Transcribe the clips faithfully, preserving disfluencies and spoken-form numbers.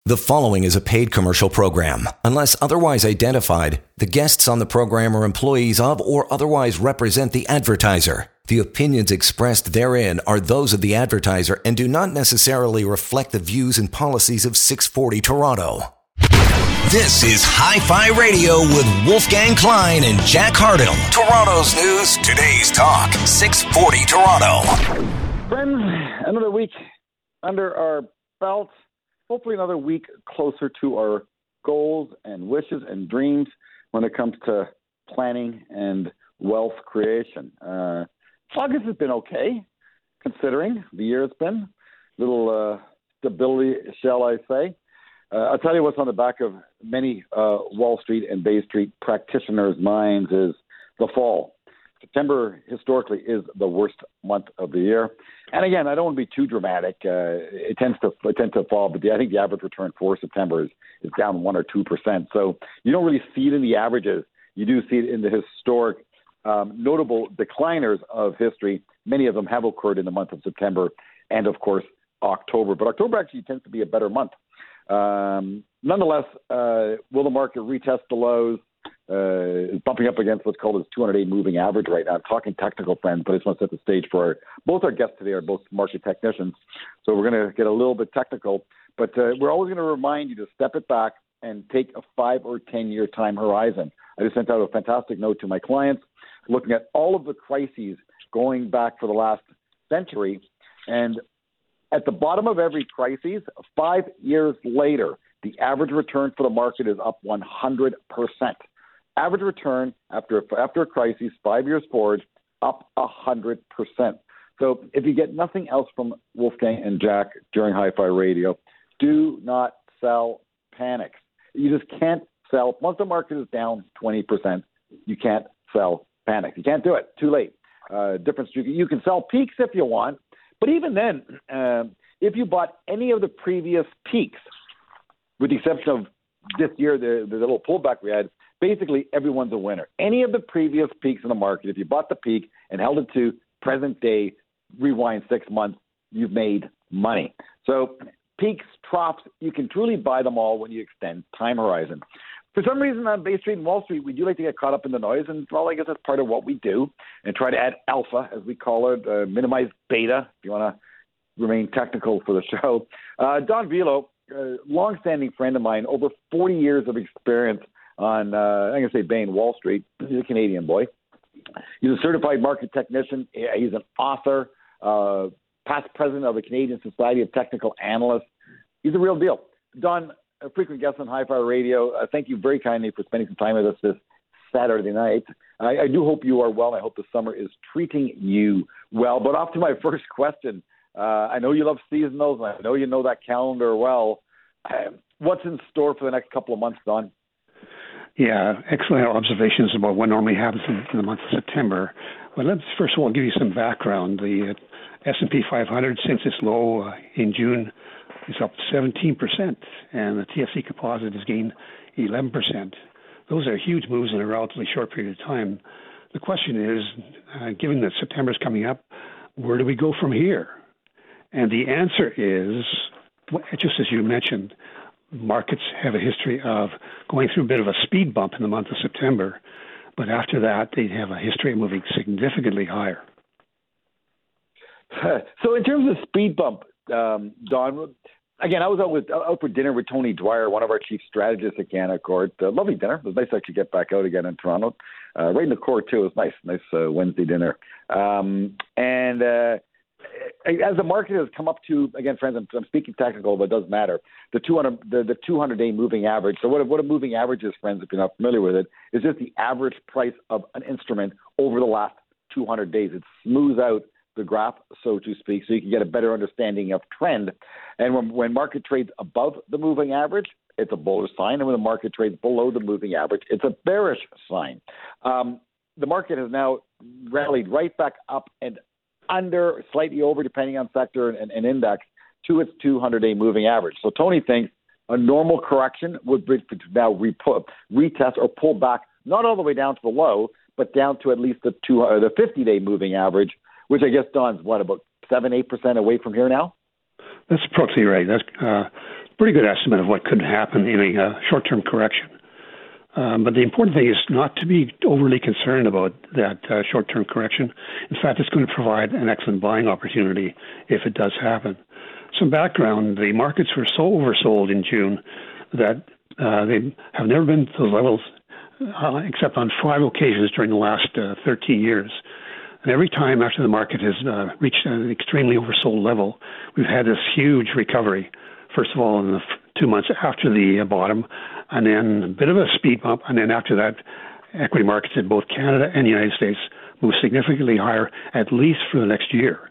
The following is a paid commercial program. Unless otherwise identified, the guests on the program are employees of or otherwise represent the advertiser. The opinions expressed therein are those of the advertiser and do not necessarily reflect the views and policies of six forty Toronto. This is Hi-Fi Radio with Wolfgang Klein and Jack Hardell. Toronto's news, today's talk, six forty Toronto. Friends, another week under our belts. Hopefully another week closer to our goals and wishes and dreams when it comes to planning and wealth creation. Uh, August has been okay, considering the year has been. Little uh, stability, shall I say. Uh, I'll tell you what's on the back of many uh, Wall Street and Bay Street practitioners' minds is the fall. September historically is the worst month of the year. And again, I don't want to be too dramatic. Uh, it tends to it tends to fall, but the, I think the average return for September is, is down one or two percent. So you don't really see it in the averages. You do see it in the historic um, notable decliners of history. Many of them have occurred in the month of September and, of course, October. But October actually tends to be a better month. Um, nonetheless, uh, will the market retest the lows? Uh, is bumping up against what's called its two hundred day moving average right now. I'm talking technical, friends, but I just want to set the stage for our, both our guests today are both market technicians. So we're going to get a little bit technical, but uh, we're always going to remind you to step it back and take a five or ten year time horizon. I just sent out a fantastic note to my clients looking at all of the crises going back for the last century. And at the bottom of every crisis, five years later, the average return for the market is up one hundred percent. Average return after after a crisis, five years forward, up one hundred percent. So if you get nothing else from Wolfgang and Jack during Hi-Fi Radio, do not sell panics. You just can't sell. Once the market is down twenty percent, you can't sell panics. You can't do it. Too late. Uh, difference. You can sell peaks if you want, but even then, uh, if you bought any of the previous peaks, with the exception of this year, the, the little pullback we had, basically everyone's a winner. Any of the previous peaks in the market, if you bought the peak and held it to present day, rewind six months, you've made money. So peaks, troughs, you can truly buy them all when you extend time horizon. For some reason on Bay Street and Wall Street, we do like to get caught up in the noise, and well, I guess that's part of what we do, and try to add alpha, as we call it, uh, minimize beta, if you want to remain technical for the show. Uh, Don Velo, a long-standing friend of mine, over forty years of experience on, uh, I'm going to say Bain Wall Street. He's a Canadian boy. He's a certified market technician. He's an author, uh, past president of the Canadian Society of Technical Analysts. He's a real deal. Don, a frequent guest on Hi-Fi Radio, uh, thank you very kindly for spending some time with us this Saturday night. I, I do hope you are well. I hope the summer is treating you well. But off to my first question. Uh, I know you love seasonals, and I know you know that calendar well. Uh, what's in store for the next couple of months, Don? Yeah, excellent observations about what normally happens in, in the month of September. Well, let's first of all give you some background. The uh, S and P five hundred, since its low uh, in June, is up seventeen percent, and the T F C composite has gained eleven percent. Those are huge moves in a relatively short period of time. The question is, uh, given that September is coming up, where do we go from here? And the answer is, just as you mentioned, markets have a history of going through a bit of a speed bump in the month of September, but after that, they have a history of moving significantly higher. So in terms of speed bump, um, Don, again, I was out, with, out for dinner with Tony Dwyer, one of our chief strategists at Canaccord. Uh, lovely dinner. It was nice to actually get back out again in Toronto. Uh, right in the core, too. It was nice, nice uh, Wednesday dinner. Um, and uh, as the market has come up to, again, friends, I'm, I'm speaking technical, but it does matter, the two hundred the, the two hundred day moving average. So what a, what a moving average is, friends, if you're not familiar with it, is just the average price of an instrument over the last two hundred days. It smooths out the graph, so to speak, so you can get a better understanding of trend. And when, when market trades above the moving average, it's a bullish sign. And when the market trades below the moving average, it's a bearish sign. Um, the market has now rallied right back up and under, slightly over, depending on sector and, and index, to its two hundred day moving average. So Tony thinks a normal correction would be to now re- retest or pull back, not all the way down to the low, but down to at least the two, uh, the fifty day moving average, which I guess Don's what, about seven, eight percent away from here now? That's approximately right. That's uh, pretty good estimate of what could happen in a uh, short-term correction. Um, but the important thing is not to be overly concerned about that uh, short-term correction. In fact, it's going to provide an excellent buying opportunity if it does happen. Some background, the markets were so oversold in June that uh, they have never been to the levels uh, except on five occasions during the last uh, thirteen years. And every time after the market has uh, reached an extremely oversold level, we've had this huge recovery. First of all, in the f- two months after the uh, bottom, and then a bit of a speed bump, and then after that, equity markets in both Canada and the United States move significantly higher, at least for the next year.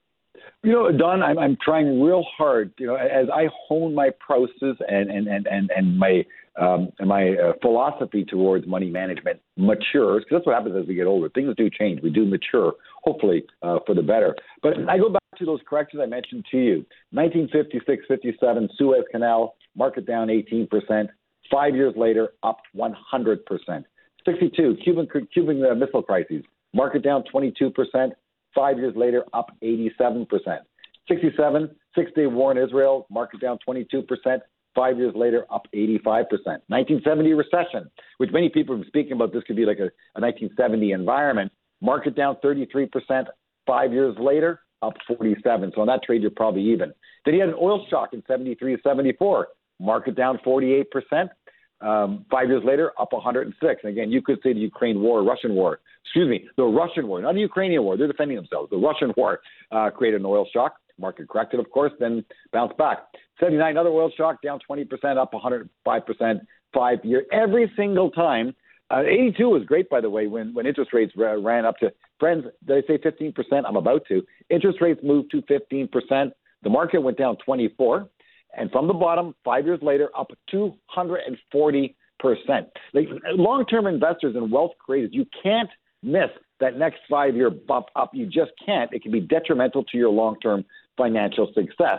You know, Don, I'm I'm trying real hard. You know, as I hone my process and and and and, and my um, and my uh, philosophy towards money management matures, because that's what happens as we get older. Things do change. We do mature, hopefully uh, for the better. But I go back to those corrections I mentioned to you. nineteen fifty-six fifty-seven, Suez Canal, market down eighteen percent. Five years later, up one hundred percent. sixty-two, Cuban Cuban uh, Missile Crisis, market down twenty-two percent. Five years later, up eighty-seven percent. sixty-seven, Six-Day War in Israel, market down twenty-two percent. Five years later, up eighty-five percent. nineteen seventy recession, which many people have been speaking about, this could be like a, a nineteen seventy environment, market down thirty-three percent. Five years later, up forty-seven. So on that trade, you're probably even. Then you had an oil shock in seventy-three seventy-four, market down forty-eight percent. Um, five years later, up one hundred six. And again, you could say the Ukraine war, Russian war, excuse me, the Russian war, not the Ukrainian war. They're defending themselves. The Russian war uh, created an oil shock. Market corrected, of course, then bounced back. seventy-nine, another oil shock, down twenty percent, up one hundred five percent, five years. Every single time. Uh, eighty-two was great, by the way, when, when interest rates ra- ran up to, friends, did I say fifteen percent? I'm about to. Interest rates moved to fifteen percent. The market went down twenty-four. And from the bottom, five years later, up two hundred forty percent. Like, long-term investors and wealth creators, you can't miss that next five-year bump up. You just can't. It can be detrimental to your long-term financial success.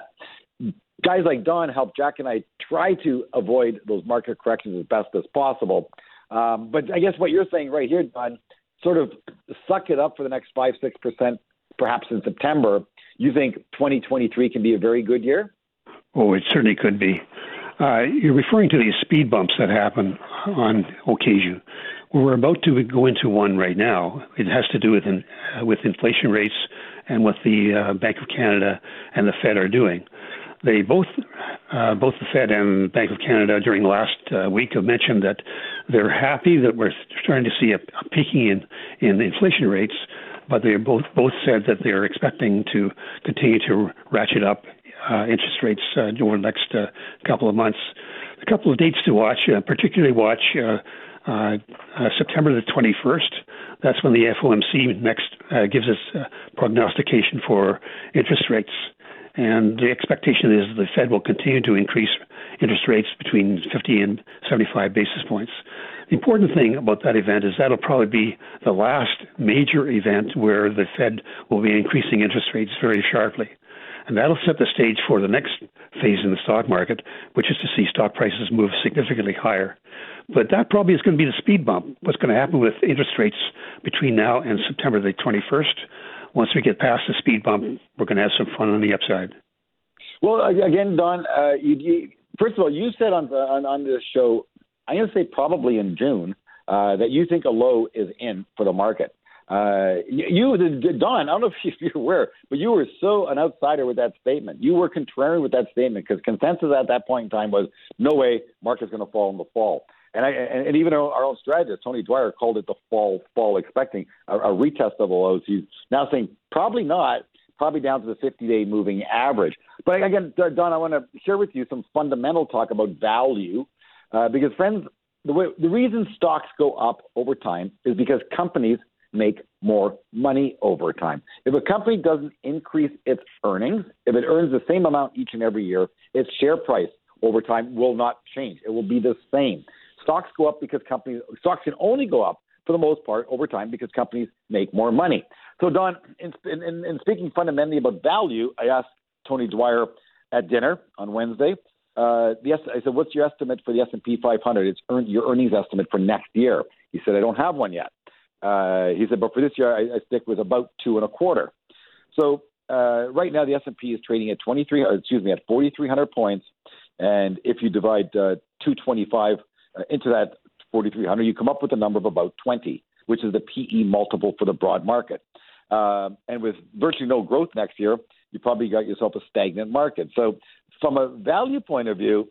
Guys like Don help Jack and I try to avoid those market corrections as best as possible. Um, but I guess what you're saying right here, Don, sort of suck it up for the next five, six percent, perhaps in September. You think twenty twenty-three can be a very good year? Oh, it certainly could be. Uh, you're referring to these speed bumps that happen on occasion. We're about to go into one right now. It has to do with in, uh, with inflation rates and what the uh, Bank of Canada and the Fed are doing. They both, uh, both the Fed and Bank of Canada during the last uh, week have mentioned that they're happy that we're starting to see a, a peaking in, in inflation rates, but they both both said that they're expecting to continue to ratchet up Uh, interest rates uh, over the next uh, couple of months. A couple of dates to watch, uh, particularly watch uh, uh, uh, September the twenty-first. That's when the F O M C next uh, gives us uh, prognostication for interest rates. And the expectation is the Fed will continue to increase interest rates between fifty and seventy-five basis points. The important thing about that event is that'll probably be the last major event where the Fed will be increasing interest rates very sharply. And that'll set the stage for the next phase in the stock market, which is to see stock prices move significantly higher. But that probably is going to be the speed bump. What's going to happen with interest rates between now and September the twenty-first? Once we get past the speed bump, we're going to have some fun on the upside. Well, again, Don, uh, you, you, first of all, you said on, on, on this show, I'm going to say probably in June, uh, that you think a low is in for the market. Uh, you, Don, I don't know if you're aware, but you were so an outsider with that statement. You were contrarian with that statement because consensus at that point in time was no way market's going to fall in the fall. And I and, and even our, our own strategist, Tony Dwyer, called it the fall, fall expecting a, a retest of the lows. He's now saying probably not, probably down to the fifty-day moving average. But again, Don, I want to share with you some fundamental talk about value uh, because, friends, the, way, the reason stocks go up over time is because companies make more money over time. If a company doesn't increase its earnings, if it earns the same amount each and every year, its share price over time will not change. It will be the same. Stocks go up because companies, stocks can only go up for the most part over time because companies make more money. So Don, in, in, in speaking fundamentally about value, I asked Tony Dwyer at dinner on Wednesday, uh, the, I said, what's your estimate for the S and P five hundred? It's earn, your earnings estimate for next year. He said, I don't have one yet. Uh, he said, but for this year, I, I stick with about two and a quarter. So uh, right now, the S and P is trading at twenty-three, or excuse me, at forty-three hundred points. And if you divide uh, two twenty-five uh, into that forty-three hundred, you come up with a number of about twenty, which is the P E multiple for the broad market. Uh, and with virtually no growth next year, you probably got yourself a stagnant market. So from a value point of view,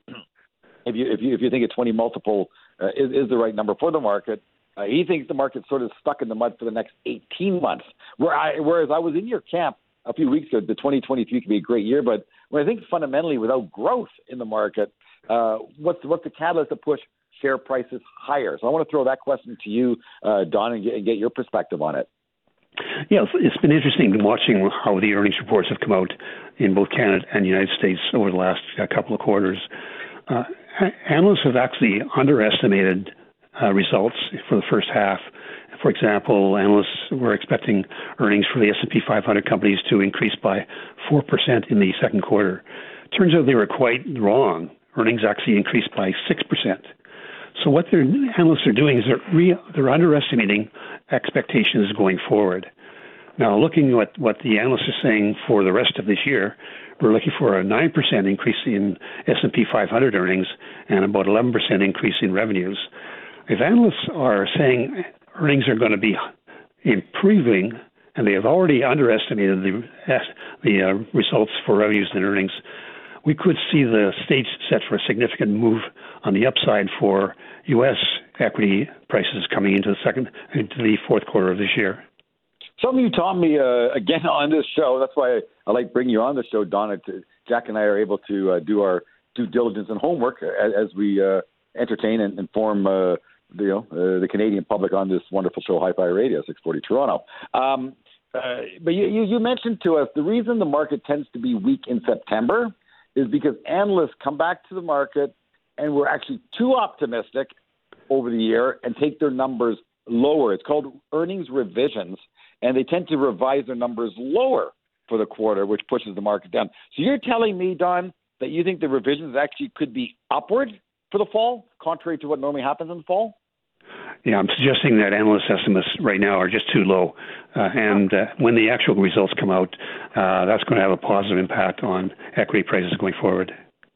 if you if you if you think a twenty multiple uh, is, is the right number for the market, uh, he thinks the market's sort of stuck in the mud for the next eighteen months. Where I, whereas I was in your camp a few weeks ago, the twenty twenty-three could be a great year, but when I think fundamentally without growth in the market, uh, what's what's the catalyst to push share prices higher? So I want to throw that question to you, uh, Don, and get, and get your perspective on it. Yeah, it's been interesting watching how the earnings reports have come out in both Canada and the United States over the last uh, couple of quarters. Uh, analysts have actually underestimated uh, results for the first half. For example, analysts were expecting earnings for the S and P five hundred companies to increase by four percent in the second quarter. Turns out they were quite wrong. Earnings actually increased by six percent. So what their analysts are doing is they're, re, they're underestimating expectations going forward. Now, looking at what, what the analysts are saying for the rest of this year, we're looking for a nine percent increase in S and P five hundred earnings and about eleven percent increase in revenues. If analysts are saying earnings are going to be improving, and they have already underestimated the, the uh, results for revenues and earnings, we could see the stage set for a significant move on the upside for U S equity prices coming into the second, into the fourth quarter of this year. Something you taught me uh, again on this show. That's why I, I like bringing you on the show, Donna. To, Jack and I are able to uh, do our due diligence and homework as, as we uh, entertain and inform uh, the, you know, uh, the Canadian public on this wonderful show, Hi-Fi Radio, six forty Toronto. Um, uh, but you, you, you mentioned to us the reason the market tends to be weak in September is because analysts come back to the market and we're actually too optimistic over the year and take their numbers lower. It's called earnings revisions, and they tend to revise their numbers lower for the quarter, which pushes the market down. So you're telling me, Don, that you think the revisions actually could be upward for the fall, contrary to what normally happens in the fall? Yeah, I'm suggesting that analyst estimates right now are just too low. Uh, and uh, when the actual results come out, uh, that's going to have a positive impact on equity prices going forward.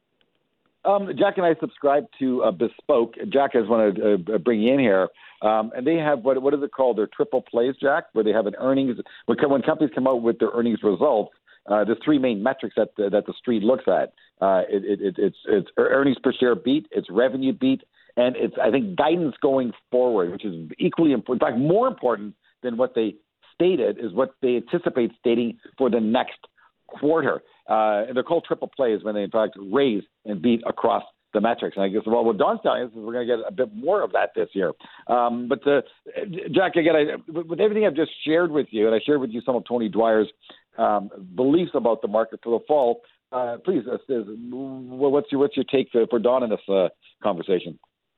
Um, Jack and I subscribe to uh, Bespoke. Jack, I just want to uh, bring you in here. Um, and they have, what what is it called? Their triple plays, Jack, where they have an earnings. When, when companies come out with their earnings results, uh, there's three main metrics that the, that the street looks at. Uh, it, it, it, it's, it's earnings per share beat, it's revenue beat, and it's, I think, guidance going forward, which is equally important. In fact, more important than what they stated is what they anticipate stating for the next quarter. Uh, and they're called triple plays when they, in fact, raise and beat across the metrics. And I guess, well, what Don's telling us is we're going to get a bit more of that this year. Um, but, uh, Jack, again, I, with everything I've just shared with you, and I shared with you some of Tony Dwyer's um, beliefs about the market for the fall, uh, please, uh, what's your what's your take for, for Don in this uh, conversation?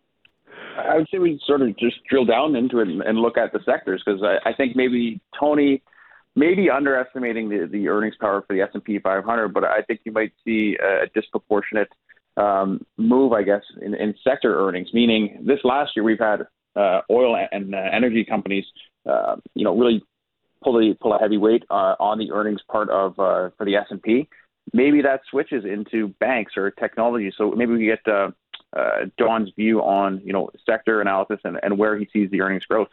I would say we sort of just drill down into it and, and look at the sectors, because I, I think maybe Tony may be underestimating the, the earnings power for the S and P five hundred, but I think you might see a disproportionate um, move, I guess, in, in sector earnings, meaning this last year we've had uh, oil and uh, energy companies, uh, you know, really pull, the, pull a heavy weight uh, on the earnings part of uh, for the S and P. Maybe that switches into banks or technology. So maybe we get uh, uh, Don's view on, you know, sector analysis and, and where he sees the earnings growth.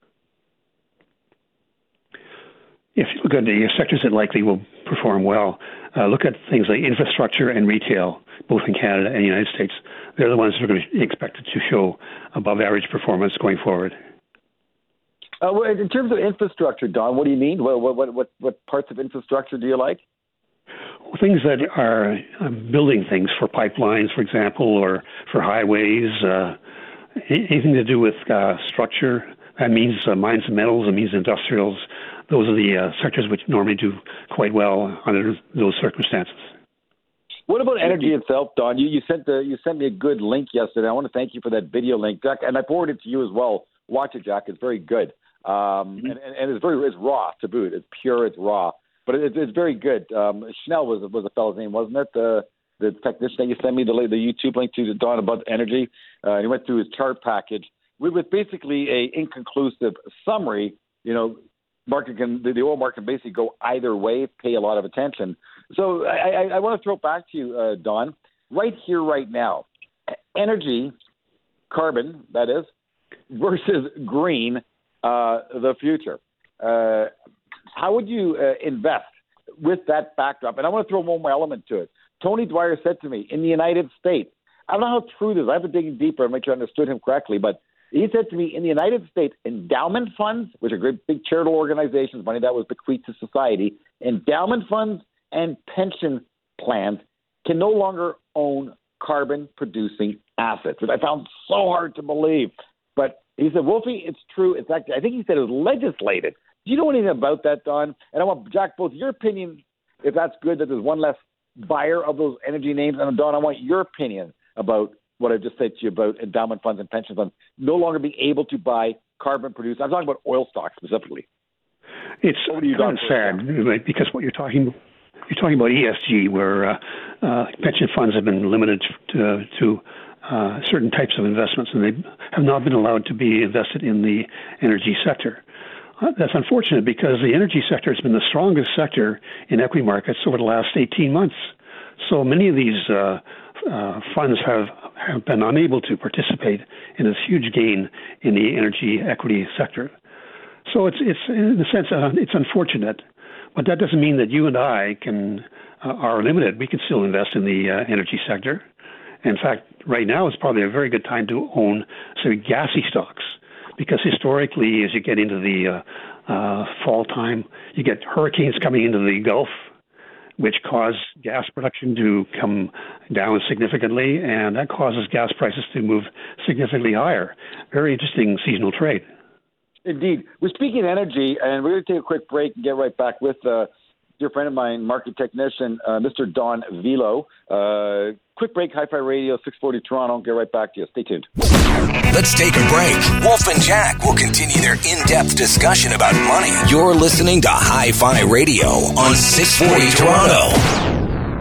If you look at the sectors that likely will perform well, uh, look at things like infrastructure and retail, both in Canada and the United States. They're the ones that are going to be expected to show above average performance going forward. Uh, well, in terms of infrastructure, Don, what do you mean? What, what, what, what parts of infrastructure do you like? Things that are um, building things for pipelines, for example, or for highways, uh, anything to do with uh, structure. That means uh, mines and metals, it means industrials. Those are the uh, sectors which normally do quite well under those circumstances. What about energy itself, Don? You, you sent the, you sent me a good link yesterday. I want to thank you for that video link, Jack, and I forwarded it to you as well. Watch it, Jack. It's very good, um, mm-hmm. and, and it's very it's raw to boot. It's pure. It's raw. But it, it's very good. Um, Schnell was was a fellow's name, wasn't it? The the technician that you sent me the the YouTube link to Don about energy. Uh, and he went through his chart package with, with basically a inconclusive summary. You know, market can the, the oil market can basically go either way. Pay a lot of attention. So I, I, I want to throw it back to you, uh, Don. right here, right now. Energy, carbon, that is, versus green, uh, the future. Uh, how would you uh, invest with that backdrop? And I want to throw one more element to it. Tony Dwyer said to me, in the United States, I don't know how true this is. I have to dig in deeper and make sure I understood him correctly, but he said to me, in the United States, endowment funds, which are great big charitable organizations, money that was bequeathed to society, endowment funds and pension plans can no longer own carbon-producing assets, which I found so hard to believe. But he said, Wolfie, it's true. It's actually, I think he said it was legislated. Do you know anything about that, Don? And I want, Jack, both your opinion, if that's good, that there's one less buyer of those energy names. And Don, I want your opinion about what I just said to you about endowment funds and pension funds no longer being able to buy carbon-produced. I'm talking about oil stocks specifically. It's kind of sad, right? Because what you're talking you're talking about E S G, where uh, uh, pension funds have been limited to, to uh, certain types of investments, and they have not been allowed to be invested in the energy sector. Uh, that's unfortunate because the energy sector has been the strongest sector in equity markets over the last eighteen months. So many of these uh, uh, funds have, have been unable to participate in this huge gain in the energy equity sector. So it's it's in a sense uh, it's unfortunate, but that doesn't mean that you and I can uh, are limited. We can still invest in the uh, energy sector. In fact, right now is probably a very good time to own, say, gassy stocks, because historically, as you get into the uh, uh, fall time, you get hurricanes coming into the Gulf, which cause gas production to come down significantly, and that causes gas prices to move significantly higher. Very interesting seasonal trade. Indeed. We're speaking of energy, and we're going to take a quick break and get right back with a dear friend of mine, market technician, uh, Mister Don Velo. Uh, quick break, Hi-Fi Radio, six forty Toronto. Get right back to you. Stay tuned. Let's take a break. Wolf and Jack will continue their in-depth discussion about money. You're listening to Hi-Fi Radio on six forty Toronto.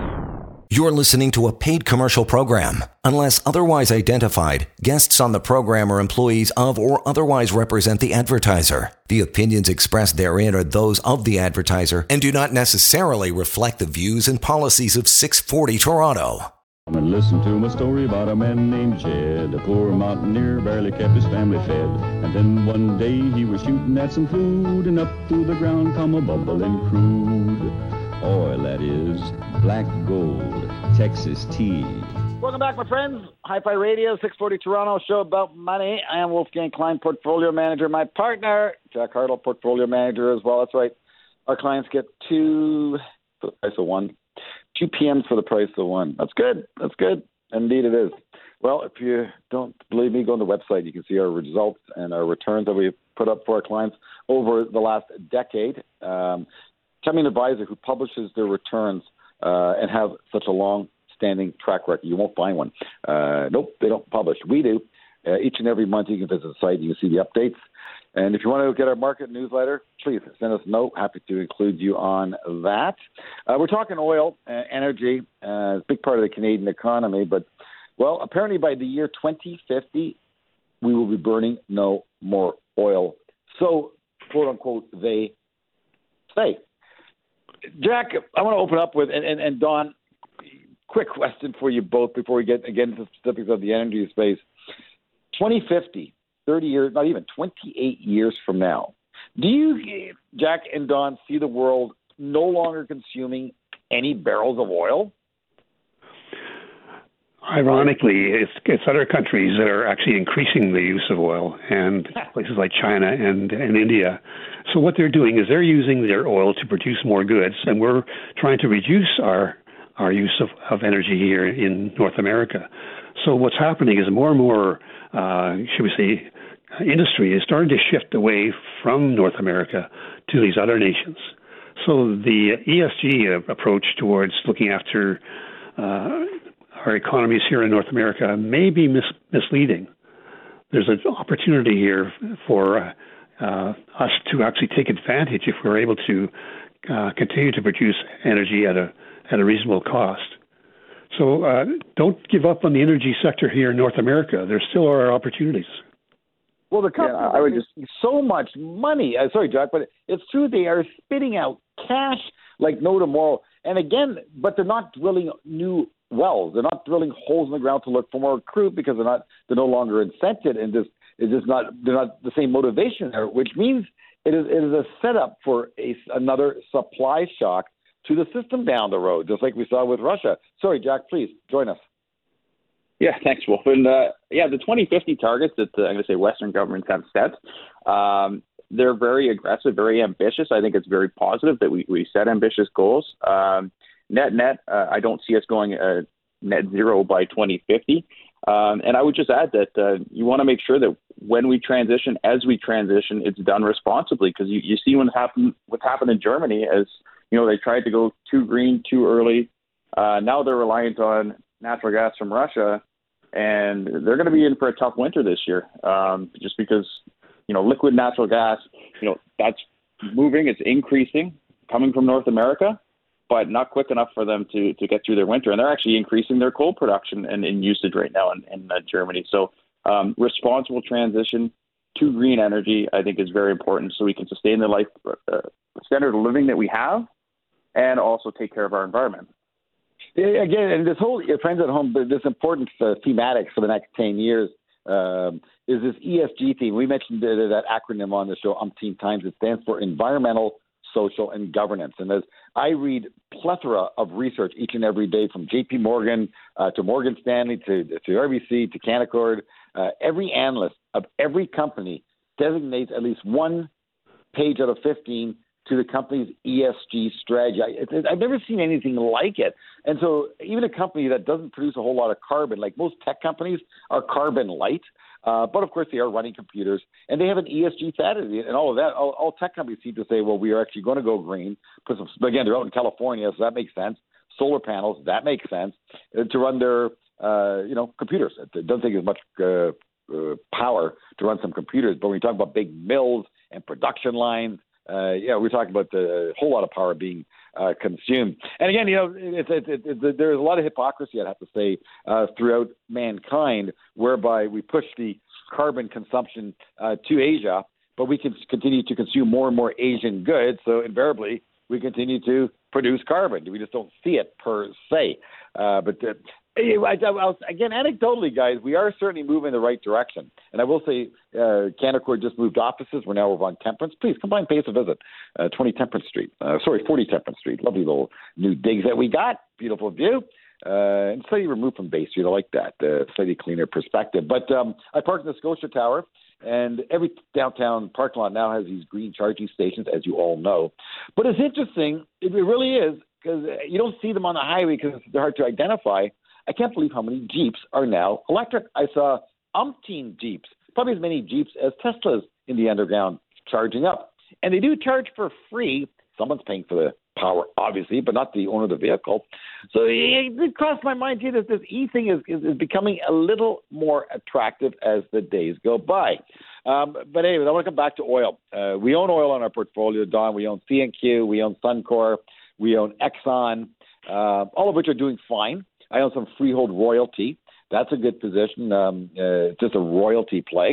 You're listening to a paid commercial program. Unless otherwise identified, guests on the program are employees of or otherwise represent the advertiser. The opinions expressed therein are those of the advertiser and do not necessarily reflect the views and policies of six forty Toronto. And listen to my story about a man named Jed, a poor mountaineer, barely kept his family fed. And then one day he was shooting at some food, and up through the ground come a bubbling crude oil, that is, black gold, Texas tea. Welcome back, my friends. Hi-Fi Radio, six forty Toronto, show about money. I am Wolfgang Klein, portfolio manager. My partner, Jack Hartle, portfolio manager as well. That's right. Our clients get two for the price of one. Two P Ms for the price of one. That's good. That's good. Indeed it is. Well, if you don't believe me, go on the website. You can see our results and our returns that we've put up for our clients over the last decade. Um, tell me an advisor who publishes their returns uh, and have such a long-standing track record. You won't find one. Uh, nope, they don't publish. We do. Uh, each and every month you can visit the site. You can see the updates. And if you want to get our market newsletter, please send us a note. Happy to include you on that. Uh, we're talking oil, uh, energy, uh, a big part of the Canadian economy. But, well, apparently by the year twenty fifty, we will be burning no more oil. So, quote unquote, they say. Jack, I want to open up with, and, and, and Don, quick question for you both before we get again to the specifics of the energy space. twenty fifty. thirty years, not even twenty-eight years from now, do you, Jack and Don, see the world no longer consuming any barrels of oil? Ironically, it's, it's other countries that are actually increasing the use of oil, and places like China and, and India. So what they're doing is they're using their oil to produce more goods, and we're trying to reduce our our use of, of energy here in North America. So what's happening is more and more, uh, should we say, industry is starting to shift away from North America to these other nations. So the E S G approach towards looking after uh, our economies here in North America may be mis- misleading. There's an opportunity here for uh, uh, us to actually take advantage if we're able to uh, continue to produce energy at a at a reasonable cost. So uh, don't give up on the energy sector here in North America. There still are opportunities. Well, the companies yeah, I would just so much money. Uh, sorry, Jack, but it's true. They are spitting out cash like no tomorrow. And again, but they're not drilling new wells. They're not drilling holes in the ground to look for more crude because they're not they're no longer incented, and just it's just not they're not the same motivation there, which means it is it is a setup for a, another supply shock to the system down the road, just like we saw with Russia. Sorry, Jack, please join us. Yeah, thanks, Wolf. And uh, yeah, the twenty fifty targets that uh, I'm going to say Western governments have set, um, they're very aggressive, very ambitious. I think it's very positive that we, we set ambitious goals. Um, net, net, uh, I don't see us going uh, net zero by twenty fifty. Um, and I would just add that uh, you want to make sure that when we transition, as we transition, it's done responsibly, because you, you see what happened, what's happened in Germany as, you know, they tried to go too green too early. Uh, now they're reliant on natural gas from Russia, and they're going to be in for a tough winter this year, um, just because, you know, liquid natural gas, you know, that's moving, it's increasing, coming from North America, but not quick enough for them to, to get through their winter. And they're actually increasing their coal production and, and usage right now in, in uh, Germany. So um, responsible transition to green energy, I think, is very important, so we can sustain the life uh, standard of living that we have and also take care of our environment. Yeah, again, and this whole, your friends at home, this important uh, thematic for the next ten years um, is this E S G theme. We mentioned uh, that acronym on the show umpteen times. It stands for environmental, social, and governance. And as I read plethora of research each and every day, from J P Morgan uh, to Morgan Stanley to, to R B C to Canaccord, uh, every analyst of every company designates at least one page out of fifteen to the company's E S G strategy. I, I've never seen anything like it. And so even a company that doesn't produce a whole lot of carbon, like most tech companies, are carbon light. Uh, but, of course, they are running computers, and they have an E S G strategy and all of that. All, all tech companies seem to say, well, we are actually going to go green. Put some, again, they're out in California, so that makes sense. Solar panels, that makes sense, uh, to run their, uh, you know, computers. It doesn't take as much uh, uh, power to run some computers. But when you talk about big mills and production lines, Uh, yeah, we're talking about the whole lot of power being uh, consumed. And again, you know, it's, it's, it's, it's, there's a lot of hypocrisy, I'd have to say, uh, throughout mankind, whereby we push the carbon consumption uh, to Asia, but we can continue to consume more and more Asian goods. So invariably, we continue to produce carbon. We just don't see it per se. Uh, but uh, I, I, I, again, anecdotally, guys, we are certainly moving in the right direction. And I will say, uh, Canaccord just moved offices. We're now over on Temperance. Please come by and pay us a visit. Uh, twenty Temperance Street. Uh, sorry, forty Temperance Street. Lovely little new digs that we got. Beautiful view. Uh, and slightly removed from Bay Street. I like that. Uh, slightly cleaner perspective. But um, I parked in the Scotia Tower, and every downtown parking lot now has these green charging stations, as you all know. But it's interesting. It really is, because you don't see them on the highway because they're hard to identify. I can't believe how many Jeeps are now electric. I saw umpteen Jeeps, probably as many Jeeps as Teslas in the underground charging up. And they do charge for free. Someone's paying for the power, obviously, but not the owner of the vehicle. So it, it crossed my mind, too, that this E thing is, is, is becoming a little more attractive as the days go by. Um, but anyway, I want to come back to oil. Uh, we own oil on our portfolio, Don. We own C N Q. We own Suncor. We own Exxon, uh, all of which are doing fine. I own some freehold royalty. That's a good position. Um, uh, just a royalty play.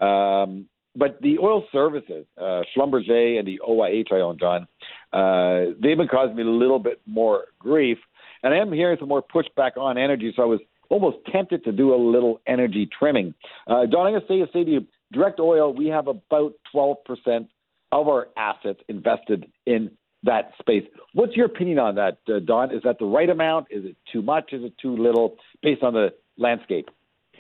Um, but the oil services, uh, Schlumberger and the O I H I own, John, uh, they've been causing me a little bit more grief. And I am hearing some more pushback on energy, so I was almost tempted to do a little energy trimming. Uh, Don, I'm going to say, say to you, direct oil, we have about twelve percent of our assets invested in that space. What's your opinion on that, uh, Don? Is that the right amount? Is it too much? Is it too little, based on the landscape?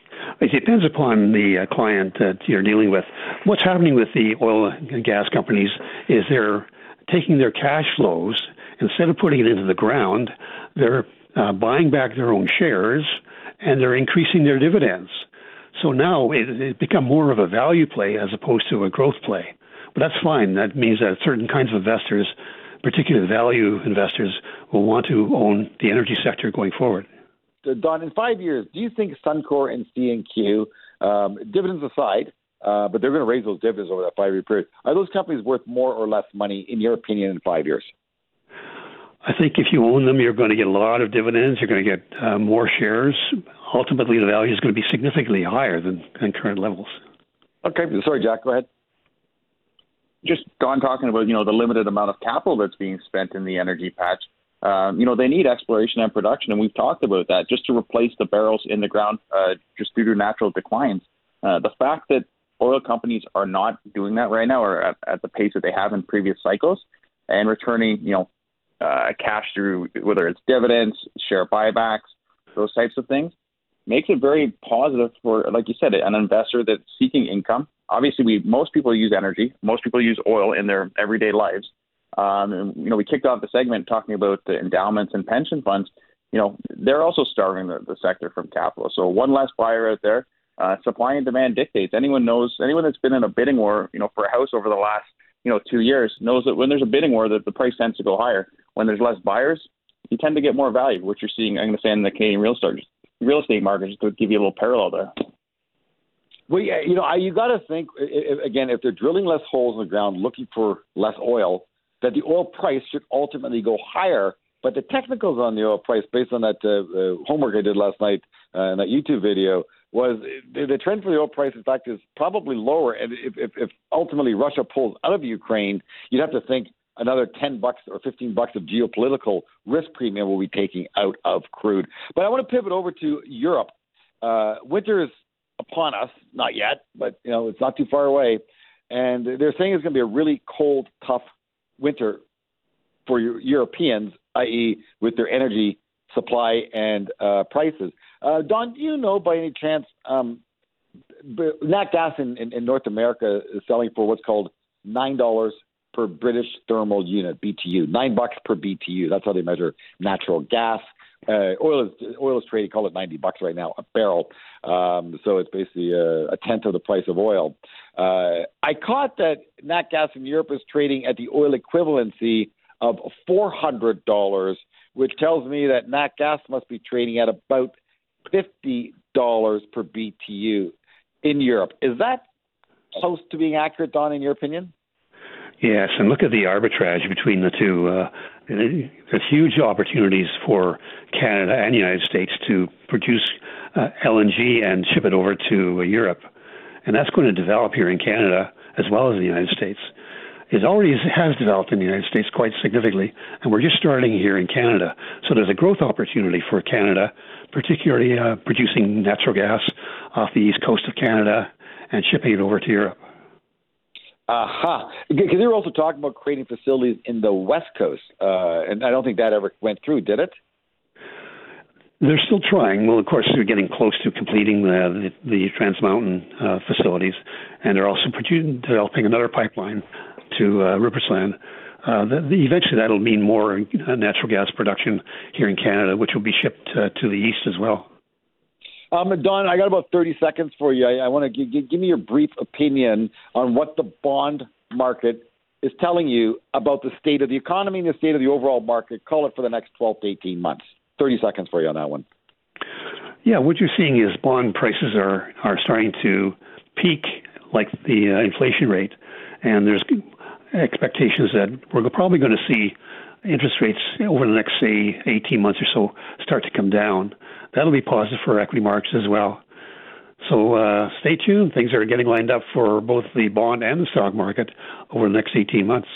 It depends upon the uh, client that you're dealing with. What's happening with the oil and gas companies is they're taking their cash flows, instead of putting it into the ground, they're uh, buying back their own shares, and they're increasing their dividends. So now it, it's become more of a value play as opposed to a growth play. But that's fine. That means that certain kinds of investors, particularly value investors, will want to own the energy sector going forward. Don, in five years, do you think Suncor and C N Q, um, dividends aside, uh, but they're going to raise those dividends over that five-year period, are those companies worth more or less money, in your opinion, in five years? I think if you own them, you're going to get a lot of dividends. You're going to get uh, more shares. Ultimately, the value is going to be significantly higher than, than current levels. Okay. Sorry, Jack. Go ahead. Just Don talking about, you know, the limited amount of capital that's being spent in the energy patch. um, you know, they need exploration and production, and we've talked about that, just to replace the barrels in the ground uh, just due to natural declines. Uh, the fact that oil companies are not doing that right now, or at, at the pace that they have in previous cycles, and returning, you know, uh, cash through, whether it's dividends, share buybacks, those types of things, makes it very positive for, like you said, an investor that's seeking income. Obviously, we most people use energy. Most people use oil in their everyday lives. Um, and, you know, we kicked off the segment talking about the endowments and pension funds. You know, they're also starving the, the sector from capital. So one less buyer out there. Uh, supply and demand dictates. Anyone knows, anyone that's been in a bidding war, you know, for a house over the last, you know, two years knows that when there's a bidding war, that the price tends to go higher. When there's less buyers, you tend to get more value, which you're seeing, I'm going to say, in the Canadian real estate real estate market, just to give you a little parallel there. Well, yeah, you know, I, you got to think, if, again, if they're drilling less holes in the ground, looking for less oil, that the oil price should ultimately go higher. But the technicals on the oil price, based on that uh, uh, homework I did last night uh, in that YouTube video, was the, the trend for the oil price, in fact, is probably lower. And if, if, if ultimately Russia pulls out of Ukraine, you'd have to think another ten bucks or fifteen bucks of geopolitical risk premium will be taking out of crude. But I want to pivot over to Europe. Uh, winter is upon us, not yet, but you know it's not too far away. And they're saying it's going to be a really cold, tough winter for Europeans, that is with their energy supply and uh, prices. Uh, Don, do you know by any chance, um, nat gas in, in, in North America is selling for what's called nine dollars per British thermal unit, B T U, nine bucks per B T U. That's how they measure natural gas. Uh, oil is oil is trading, call it ninety bucks right now a barrel. Um, so it's basically a, a tenth of the price of oil. Uh, I caught that nat gas in Europe is trading at the oil equivalency of four hundred dollars, which tells me that nat gas must be trading at about fifty dollars per B T U in Europe. Is that close to being accurate, Don, in your opinion? Yes, and look at the arbitrage between the two. Uh, there's huge opportunities for Canada and the United States to produce uh, L N G and ship it over to uh, Europe. And that's going to develop here in Canada as well as the United States. It already has developed in the United States quite significantly, and we're just starting here in Canada. So there's a growth opportunity for Canada, particularly uh, producing natural gas off the east coast of Canada and shipping it over to Europe. Aha. Uh-huh. Because they were also talking about creating facilities in the West Coast, uh, and I don't think that ever went through, did it? They're still trying. Well, of course, they're getting close to completing the, the, the Trans Mountain uh, facilities, and they're also producing, developing another pipeline to uh, Rupert's Land. Uh, the, the, eventually, that'll mean more uh, natural gas production here in Canada, which will be shipped uh, to the east as well. Um, Don, I got about thirty seconds for you. I, I want to g- g- give me your brief opinion on what the bond market is telling you about the state of the economy and the state of the overall market. Call it for the next twelve to eighteen months. thirty seconds for you on that one. Yeah, what you're seeing is bond prices are, are starting to peak like the uh, inflation rate. And there's expectations that we're probably going to see interest rates over the next, say, eighteen months or so start to come down. That'll be positive for equity markets as well. So uh, stay tuned. Things are getting lined up for both the bond and the stock market over the next eighteen months.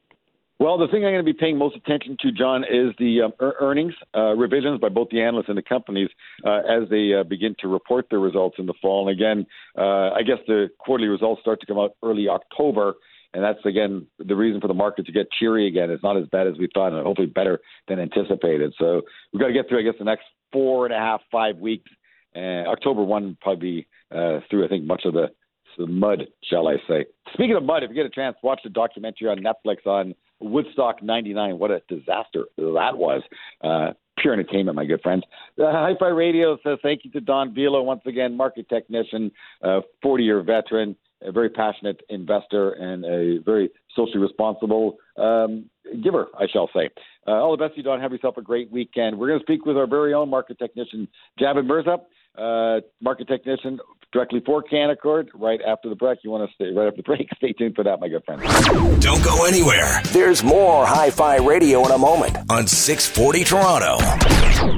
Well, the thing I'm going to be paying most attention to, John, is the um, er- earnings uh, revisions by both the analysts and the companies uh, as they uh, begin to report their results in the fall. And again, uh, I guess the quarterly results start to come out early October. And that's, again, the reason for the market to get cheery again. It's not as bad as we thought, and hopefully better than anticipated. So we've got to get through, I guess, the next four and a half, five weeks. And October first will probably be uh, through, I think, much of the, the mud, shall I say. Speaking of mud, if you get a chance, watch the documentary on Netflix on Woodstock ninety-nine. What a disaster that was. Uh, pure entertainment, my good friends. Uh, Hi-Fi Radio says thank you to Don Vila, once again, market technician, uh, forty-year veteran, a very passionate investor, and a very socially responsible um, giver, I shall say. Uh, all the best to you, Don. Have yourself a great weekend. We're going to speak with our very own market technician, Javed Mirza, uh, market technician directly for Canaccord, right after the break. You want to stay right after the break? Stay tuned for that, my good friend. Don't go anywhere. There's more Hi-Fi Radio in a moment on six forty Toronto.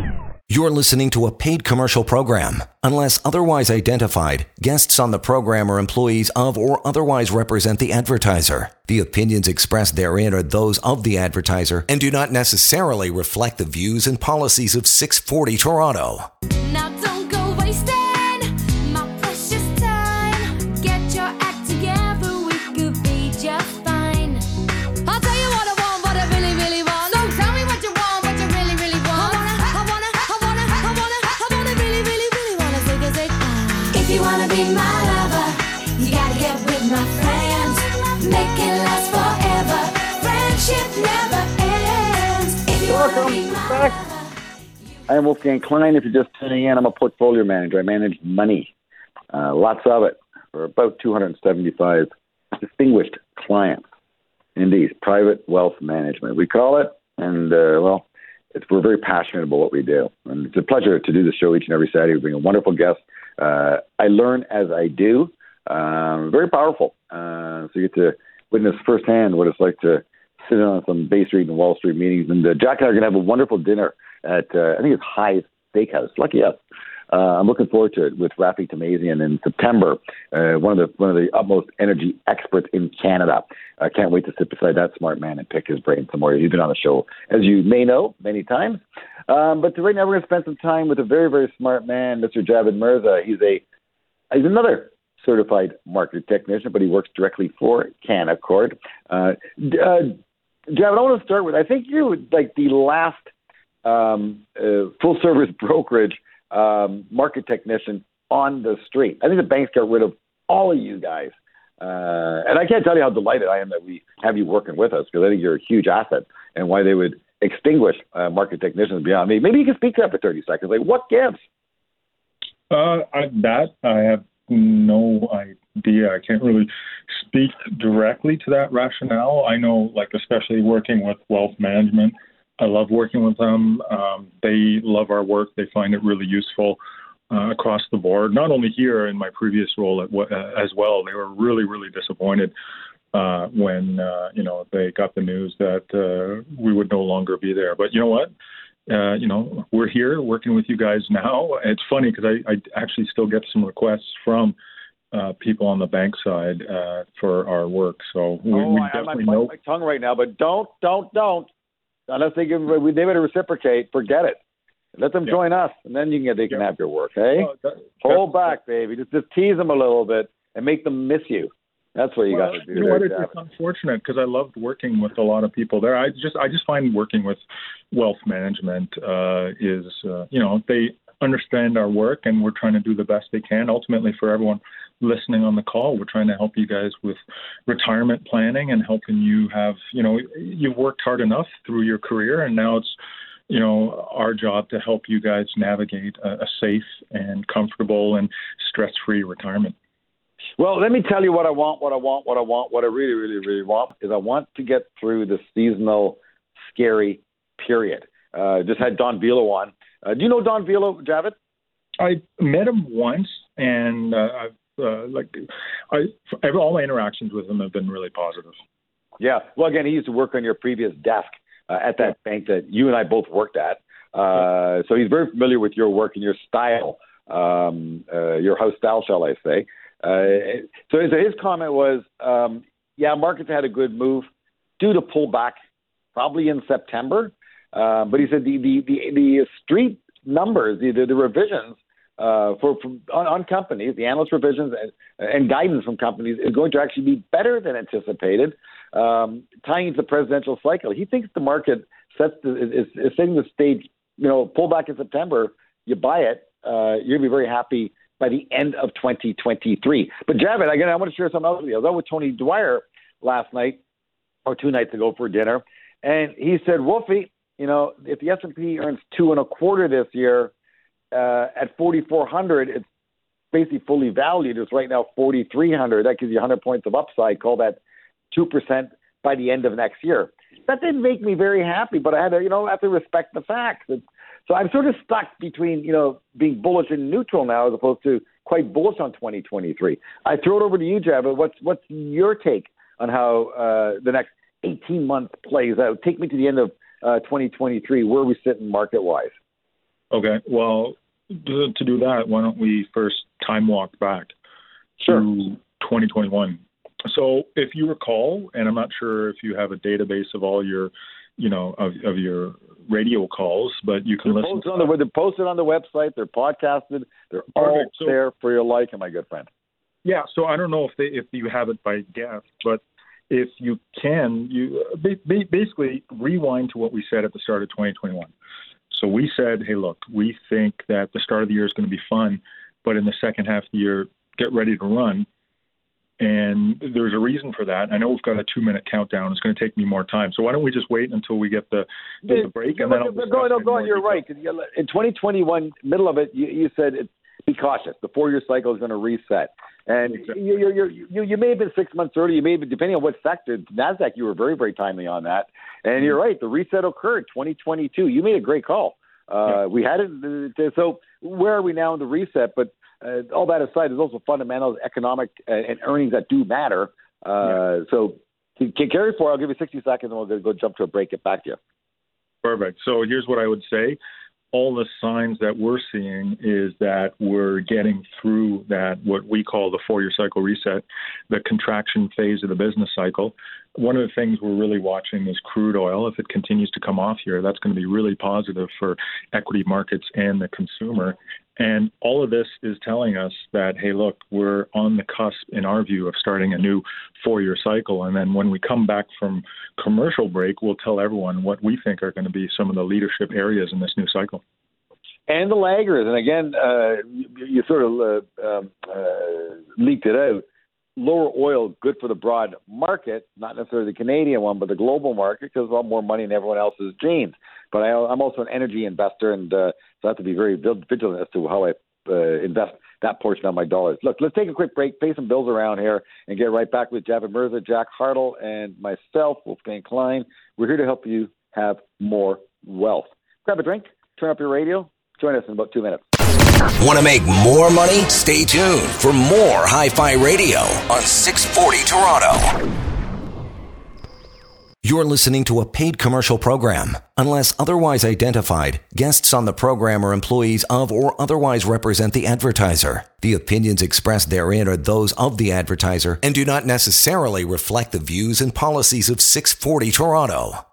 You're listening to a paid commercial program. Unless otherwise identified, guests on the program are employees of or otherwise represent the advertiser. The opinions expressed therein are those of the advertiser and do not necessarily reflect the views and policies of six forty Toronto. Now don't go wasting my precious time. Get your act together, we could be just fine. I'll tell you what I want, what I really, really want. So tell me what you want, what you really, really want. I wanna, I wanna, I wanna, I wanna, I wanna really, really, really wanna say, say, ah. If you wanna be my lover, you gotta get with my friends. Make it last forever. Friendship never ends. If you wanna be my back. lover. I am Wolfgang Klein. If you're just tuning in, I'm a portfolio manager. I manage money, uh, lots of it, for about two hundred seventy-five distinguished clients. Indeed, private wealth management, we call it. And, uh, well, it's, we're very passionate about what we do. And it's a pleasure to do the show each and every Saturday. We bring a wonderful guest. Uh, I learn as I do. Um, very powerful. Uh, so you get to witness firsthand what it's like to sit in on some Bay Street and Wall Street meetings. And uh, Jack and I are going to have a wonderful dinner at, uh, I think it's High's Steakhouse. Lucky us. Uh, I'm looking forward to it with Rafi Tamazian in September, uh, one of the one of the utmost energy experts in Canada. I can't wait to sit beside that smart man and pick his brain some more. He's been on the show, as you may know, many times. Um, but right now we're going to spend some time with a very, very smart man, Mister Javed Mirza. He's a he's another certified market technician, but he works directly for Canaccord. Uh, uh, Javed, I want to start with, I think you're like the last um, uh, full-service brokerage um, market technician on the street. I think the banks got rid of all of you guys. Uh, and I can't tell you how delighted I am that we have you working with us, because I think you're a huge asset, and why they would extinguish uh, market technicians beyond me. Maybe you can speak to that for thirty seconds. Like, what gives? Uh, I, that I have no idea. I can't really speak directly to that rationale. I know, like, especially working with wealth management, I love working with them. Um, they love our work. They find it really useful uh, across the board. Not only here in my previous role at, uh, as well. They were really, really disappointed uh, when uh, you know they got the news that uh, we would no longer be there. But you know what? Uh, you know, we're here working with you guys now. It's funny because I, I actually still get some requests from uh, people on the bank side uh, for our work. So we, oh, we I, definitely I'm know. my tongue right now, but don't, don't, don't. Unless they give, they better reciprocate. Forget it. Let them Yeah. join us, and then you can get, they can Yeah. have your work. Hey, Well, that- hold that's- back, baby. Just, just tease them a little bit and make them miss you. That's what you Well, got to do. you know there, what? It's, Javed. it's unfortunate because I loved working with a lot of people there. I just I just find working with wealth management uh, is uh, you know they understand our work, and we're trying to do the best they can. Ultimately, for everyone listening on the call, we're trying to help you guys with retirement planning and helping you have you know you've worked hard enough through your career, and now it's you know our job to help you guys navigate a, a safe and comfortable and stress-free retirement. Well, let me tell you what I want, what I want, what I want, what I really, really, really want is I want to get through the seasonal scary period. Uh, just had Don Vilo on. Uh, do you know Don Vilo, Javed? I met him once, and uh, I've uh, like I all my interactions with him have been really positive. Yeah. Well, again, he used to work on your previous desk uh, at that yeah. bank that you and I both worked at. Uh, yeah. So he's very familiar with your work and your style, um, uh, your house style, shall I say. Uh, so his comment was, um, yeah, markets had a good move due to pullback probably in September. Um, but he said the, the, the, the street numbers, the, the, the revisions uh, for, for on, on companies, the analyst revisions and, and guidance from companies is going to actually be better than anticipated, um, tying into the presidential cycle. He thinks the market sets the, is, is setting the stage, you know, pullback in September, you buy it, uh, you're going to be very happy by the end of twenty twenty-three. But Javed, again, I want to share something else with you. I was out with Tony Dwyer last night or two nights ago for dinner, and he said, Wolfie, you know, if the S and P earns two and a quarter this year uh, at forty-four hundred, it's basically fully valued. It's right now forty-three hundred. That gives you one hundred points of upside. Call that two percent by the end of next year. That didn't make me very happy, but I had to, you know, I have to respect the facts. It's, So I'm sort of stuck between, you know, being bullish and neutral now as opposed to quite bullish on twenty twenty-three. I throw it over to you, Javed. What's what's your take on how uh, the next eighteen months plays out? Take me to the end of uh, twenty twenty-three. Where are we sitting market-wise? Okay. Well, to, to do that, why don't we first time walk back Sure. to twenty twenty-one? So if you recall, and I'm not sure if you have a database of all your, you know, of, of your radio calls, but you can They're listen. posted, on the, they're posted on the website. They're podcasted. They're all Perfect. So- there for your liking, my good friend. Yeah. So I don't know if they, if you have it by guest, but if you can, you ba- basically rewind to what we said at the start of twenty twenty-one. So we said, hey, look, we think that the start of the year is going to be fun, but in the second half of the year, get ready to run. And there's a reason for that. I know we've got a two-minute countdown. It's going to take me more time. So why don't we just wait until we get the, the, the break, and then I'll go, go, go on. You're detail. Right. In twenty twenty-one, middle of it, you, you said it, be cautious. The four-year cycle is going to reset. And exactly. you, you, you, you, you may have been six months early. You may have been, depending on what sector. NASDAQ, you were very, very timely on that. And mm-hmm. you're right. The reset occurred twenty twenty-two. You made a great call. Uh, yeah. We had it. So where are we now in the reset? But uh, all that aside, there's also fundamentals, economic, uh, and earnings that do matter. Uh, yeah. So can carry forward. I'll give you sixty seconds, and we'll go jump to a break. Get back to you. Perfect. So here's what I would say. All the signs that we're seeing is that we're getting through that, what we call the four-year cycle reset, the contraction phase of the business cycle. One of the things we're really watching is crude oil. If it continues to come off here, that's going to be really positive for equity markets and the consumer. And all of this is telling us that, hey, look, we're on the cusp, in our view, of starting a new four-year cycle. And then when we come back from commercial break, we'll tell everyone what we think are going to be some of the leadership areas in this new cycle. And the laggers. And again, uh, you, you sort of uh, um, uh, leaked it out. Lower oil, good for the broad market, not necessarily the Canadian one, but the global market, because there's a lot more money in everyone else's jeans. But I, I'm also an energy investor, and uh, so I have to be very vigilant as to how I uh, invest that portion of my dollars. Look, let's take a quick break, pay some bills around here, and get right back with Javed Mirza, Jack Hartle, and myself, Wolfgang Klein. We're here to help you have more wealth. Grab a drink, turn up your radio, join us in about two minutes. Want to make more money? Stay tuned for more Hi-Fi Radio on six forty Toronto. You're listening to a paid commercial program. Unless otherwise identified, guests on the program are employees of or otherwise represent the advertiser. The opinions expressed therein are those of the advertiser and do not necessarily reflect the views and policies of six forty Toronto.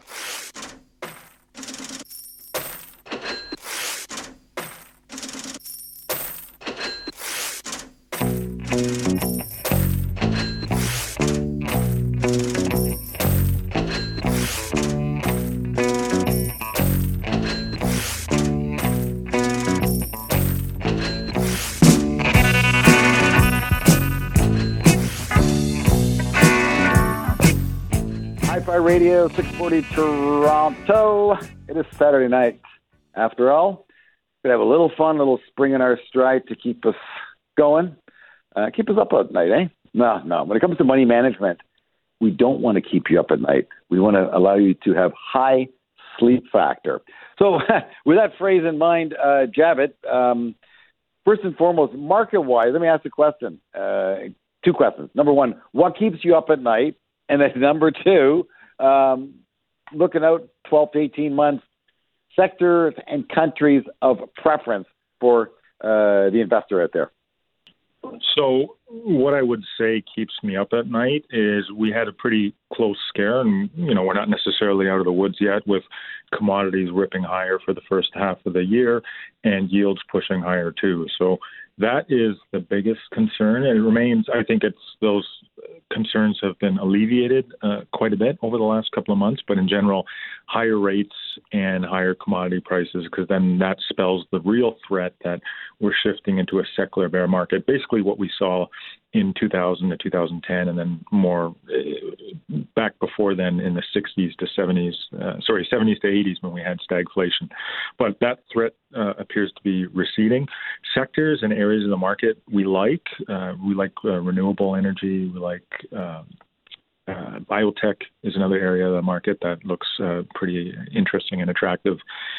Radio six forty Toronto. It is Saturday night. After all, we have a little fun, a little spring in our stride to keep us going, uh, keep us up at night, eh? No, no. When it comes to money management, we don't want to keep you up at night. We want to allow you to have high sleep factor. So, with that phrase in mind, uh, Javed, um, first and foremost, market-wise, let me ask a question. Uh, two questions. Number one, what keeps you up at night? And then number two, Um, looking out twelve to eighteen months, sectors and countries of preference for uh, the investor out there. So what I would say keeps me up at night is we had a pretty close scare, and, you know, we're not necessarily out of the woods yet with commodities ripping higher for the first half of the year and yields pushing higher too. So that is the biggest concern. And it remains, I think it's those concerns have been alleviated uh, quite a bit over the last couple of months, but in general, higher rates and higher commodity prices, because then that spells the real threat that we're shifting into a secular bear market. Basically what we saw in two thousand to two thousand ten, and then more uh, back before then in the sixties to seventies, uh, sorry, seventies to eighties when we had stagflation. But that threat uh, appears to be receding. Sectors and areas of the market we like, uh, we like uh, renewable energy, we like uh, uh, biotech is another area of the market that looks uh, pretty interesting and attractive.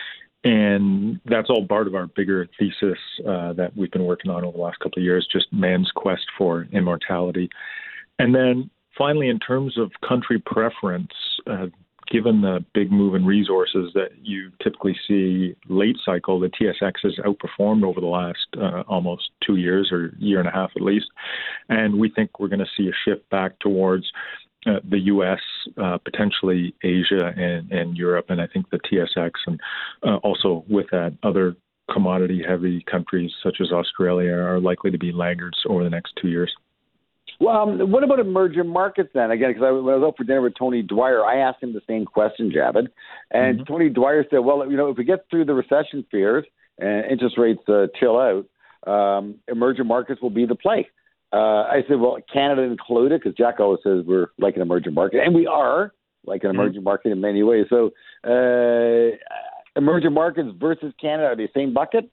And that's all part of our bigger thesis uh, that we've been working on over the last couple of years, just man's quest for immortality. And then finally, in terms of country preference, uh, given the big move in resources that you typically see late cycle, the T S X has outperformed over the last uh, almost two years or year and a half at least. And we think we're going to see a shift back towards uh, the U S, uh, potentially Asia and, and Europe. And I think the T S X and uh, also with that other commodity-heavy countries such as Australia are likely to be laggards over the next two years. Well, um, what about emerging markets then? Again, because I, when I was out for dinner with Tony Dwyer, I asked him the same question, Javed. And mm-hmm. Tony Dwyer said, well, you know, if we get through the recession fears and interest rates uh, chill out, um, emerging markets will be the play. Uh, I said, well, Canada included, because Jack always says we're like an emerging market. And we are like an mm-hmm. emerging market in many ways. So uh, emerging markets versus Canada, are they the same bucket?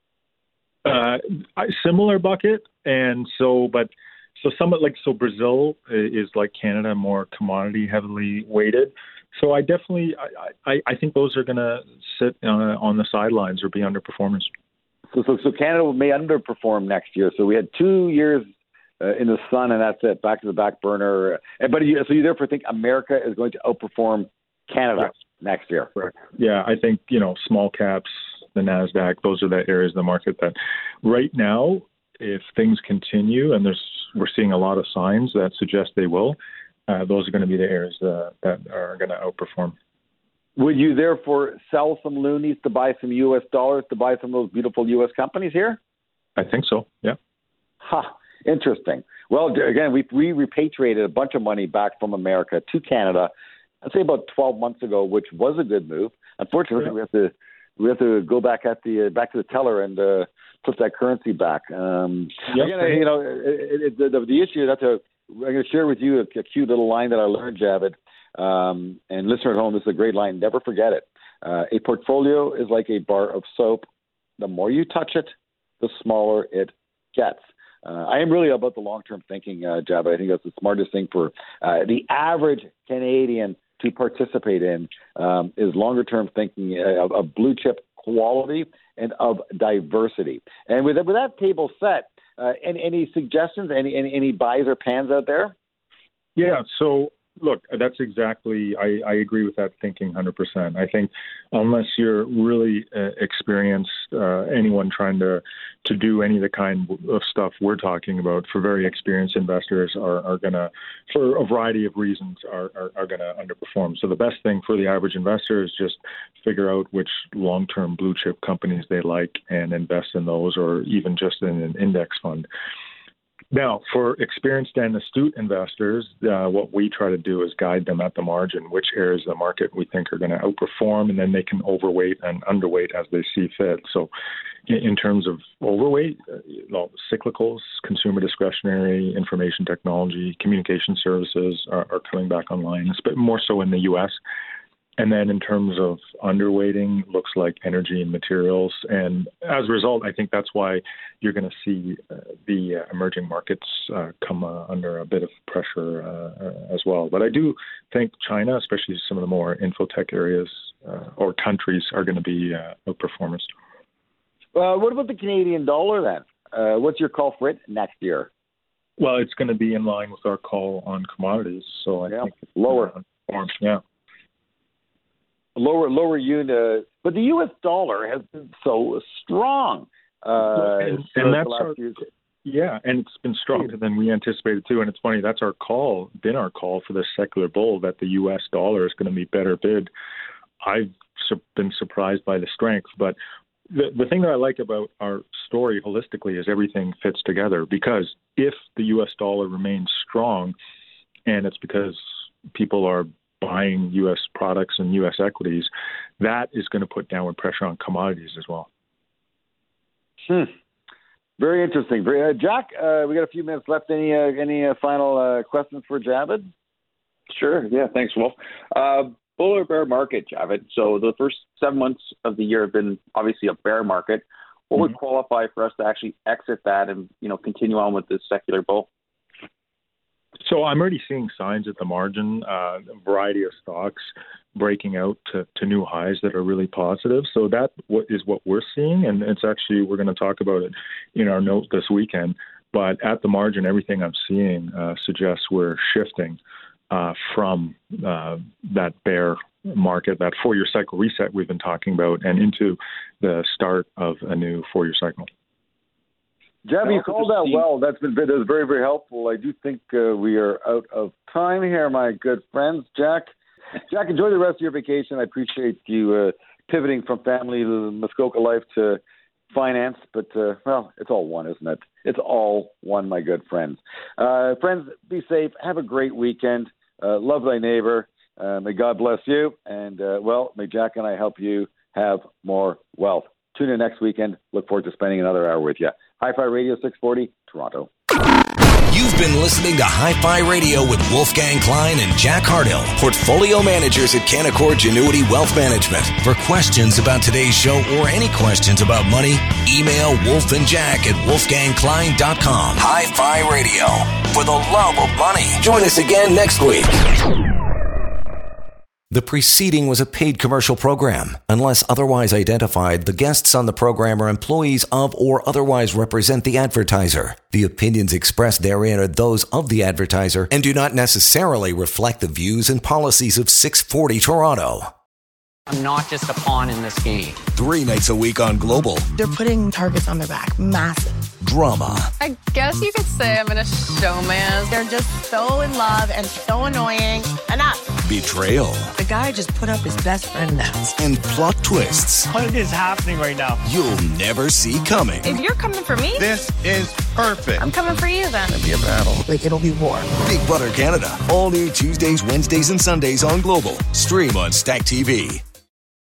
Uh, similar bucket. And so, but... So some like so Brazil is like Canada, more commodity heavily weighted. So I definitely I, I, I think those are going to sit uh, on the sidelines or be underperformers. So, so so Canada may underperform next year. So we had two years uh, in the sun, and that's it, back to the back burner. And but you, so you therefore think America is going to outperform Canada yes. next year? Correct. Yeah, I think you know small caps, the NASDAQ, those are the areas of the market that right now, if things continue, and there's we're seeing a lot of signs that suggest they will, uh, those are going to be the areas uh, that are going to outperform. Would you therefore sell some loonies to buy some U S dollars to buy some of those beautiful U S companies here? I think so, yeah. Ha, interesting. Well, again, we, we repatriated a bunch of money back from America to Canada, I'd say about twelve months ago, which was a good move. Unfortunately, yeah. we have to we have to go back at the uh, back to the teller and uh, put that currency back. Um, yep. Again, you know, it, it, the, the issue that I'm going to share with you a, a cute little line that I learned, Javed, um, and listener at home, this is a great line. Never forget it. Uh, a portfolio is like a bar of soap. The more you touch it, the smaller it gets. Uh, I am really about the long-term thinking, uh, Javed. I think that's the smartest thing for uh, the average Canadian to participate in um, is longer-term thinking uh, of, of blue chip quality and of diversity. And with, with that table set, uh, any, any suggestions, any, any any buys or pans out there? Yeah, so look, that's exactly, I, I agree with that thinking one hundred percent. I think unless you're really uh, experienced, uh, anyone trying to, to do any of the kind of stuff we're talking about, for very experienced investors are, are going to, for a variety of reasons, are, are, are going to underperform. So the best thing for the average investor is just figure out which long-term blue chip companies they like and invest in those, or even just in an index fund. Now, for experienced and astute investors, uh, what we try to do is guide them at the margin, which areas of the market we think are going to outperform, and then they can overweight and underweight as they see fit. So in, in terms of overweight, uh, you know, cyclicals, consumer discretionary, information technology, communication services are, are coming back online, a bit more so in the U S. And then in terms of underweighting, looks like energy and materials. And as a result, I think that's why you're going to see uh, the uh, emerging markets uh, come uh, under a bit of pressure uh, as well. But I do think China, especially some of the more infotech areas uh, or countries, are going to be uh, outperformers. Uh, what about the Canadian dollar then? Uh, what's your call for it next year? Well, it's going to be in line with our call on commodities. So I yeah. think it's lower. Uh, yeah. Lower, lower unit, but the U S dollar has been so strong. Uh, and, and that's our, yeah, and it's been stronger than we anticipated too. And it's funny, that's our call, been our call for this secular bull, that the U S dollar is going to be better bid. I've su- been surprised by the strength, but the the thing that I like about our story holistically is everything fits together. Because if the U S dollar remains strong, and it's because people are buying U S products and U S equities, that is going to put downward pressure on commodities as well. Hmm. Very interesting. Very, uh, Jack, uh, we got a few minutes left. Any uh, any uh, final uh, questions for Javed? Sure. Yeah. Thanks, Wolf. Uh, bull or bear market, Javed? So the first seven months of the year have been obviously a bear market. What mm-hmm. would qualify for us to actually exit that and, you know, continue on with this secular bull? So I'm already seeing signs at the margin, uh, a variety of stocks breaking out to, to new highs that are really positive. So that is what we're seeing, and it's actually, we're going to talk about it in our note this weekend. But at the margin, everything I'm seeing uh, suggests we're shifting uh, from uh, that bear market, that four-year cycle reset we've been talking about, and into the start of a new four-year cycle. Jeb, you called that well. That's been that was very, very helpful. I do think uh, we are out of time here, my good friends. Jack, Jack, enjoy the rest of your vacation. I appreciate you uh, pivoting from family to Muskoka life to finance, but, uh, well, it's all one, isn't it? It's all one, my good friends. Uh, friends, be safe. Have a great weekend. Uh, love thy neighbor. Uh, may God bless you. And, uh, well, may Jack and I help you have more wealth. Tune in next weekend. Look forward to spending another hour with you. Hi-Fi Radio six forty, Toronto. You've been listening to Hi-Fi Radio with Wolfgang Klein and Jack Hardill, portfolio managers at Canaccord Genuity Wealth Management. For questions about today's show or any questions about money, email Wolf and Jack at wolfgang klein dot com. Hi-Fi Radio, for the love of money. Join us again next week. The preceding was a paid commercial program. Unless otherwise identified, the guests on the program are employees of or otherwise represent the advertiser. The opinions expressed therein are those of the advertiser and do not necessarily reflect the views and policies of six forty Toronto. I'm not just a pawn in this game. Three nights a week on Global. They're putting targets on their back. Massive. Drama. I guess you could say I'm in a showman. They're just so in love and so annoying. Enough. Betrayal. The guy just put up his best friend now. And plot twists. What is happening right now? You'll never see coming. If you're coming for me, this is perfect. I'm coming for you then. It'll be a battle. Like, it'll be war. Big Brother Canada. All new Tuesdays, Wednesdays, and Sundays on Global. Stream on Stack T V.